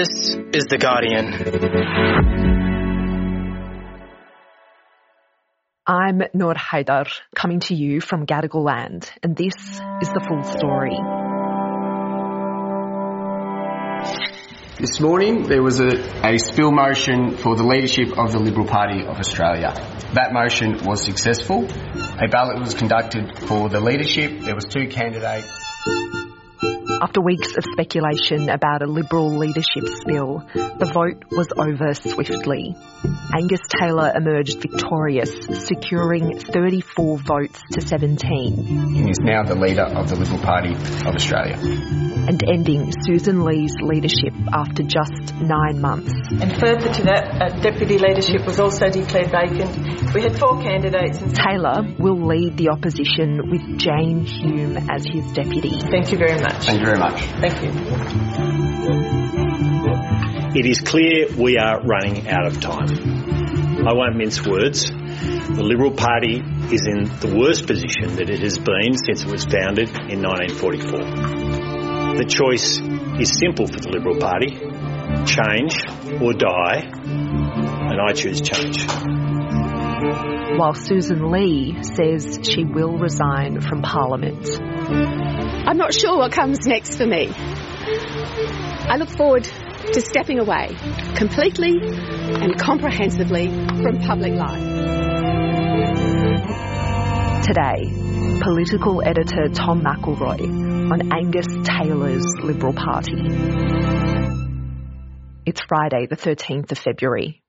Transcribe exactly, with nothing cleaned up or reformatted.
This is The Guardian. I'm Noor Haidar, coming to you from Gadigal land, and this is the full story. This morning there was a, a spill motion for the leadership of the Liberal Party of Australia. That motion was successful. A ballot was conducted for the leadership. There was two candidates. After weeks of speculation about a Liberal leadership spill, the vote was over swiftly. Angus Taylor emerged victorious, securing thirty-four votes to seventeen. He is now the leader of the Liberal Party of Australia. And ending Susan Lee's leadership after just nine months. And further to that, uh, deputy leadership was also declared vacant. We had four candidates. And Taylor will lead the opposition with Jane Hume as his deputy. Thank you very much. Thank you very much. Thank you. It is clear we are running out of time. I won't mince words. The Liberal Party is in the worst position that it has been since it was founded in nineteen forty-four. The choice is simple for the Liberal Party: change or die, and I choose change. While Susan Lee says she will resign from Parliament. I'm not sure what comes next for me. I look forward to stepping away completely and comprehensively from public life. Today, political editor Tom McElroy on Angus Taylor's Liberal Party. It's Friday, the thirteenth of February.